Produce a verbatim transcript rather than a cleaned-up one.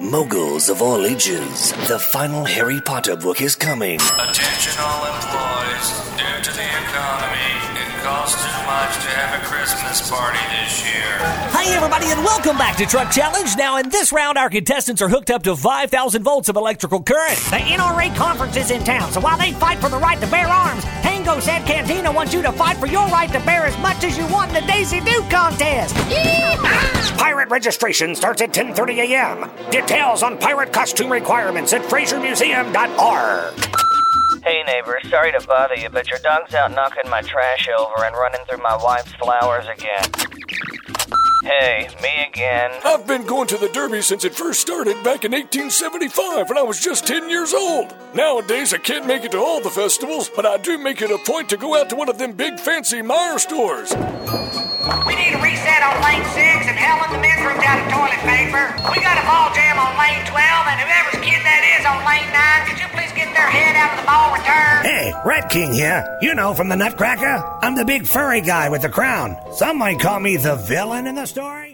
Moguls of all ages, the final Harry Potter book is coming. Attention all employees. Due to the economy, it costs too much to have a Christmas party this year. Hi everybody and welcome back to Truck Challenge. Now in this round, our contestants are hooked up to five thousand volts of electrical current. The N R A conference is in town, so while they fight for the right to bear arms, Tango San Cantina wants you to fight for your right to bear as much as you want in the Daisy Duke contest. Pirate registration starts at ten thirty a.m. Details on pirate costume requirements at fraser museum dot org. Hey neighbor, sorry to bother you, but your dog's out knocking my trash over and running through my wife's flowers again. Hey, me again. I've been going to the Derby since it first started back in eighteen seventy-five when I was just ten years old. Nowadays I can't make it to all the festivals, but I do make it a point to go out to one of them big fancy Meijer stores. We need a reset on lane six, and Helen, the men's room's out of toilet paper. We got a ball jam on lane twelve, and whoever's kid that is on lane nine, could you please get their head out of the ball return? Hey, Rat King here. You know from the Nutcracker? I'm the big furry guy with the crown. Some might call me the villain in the story.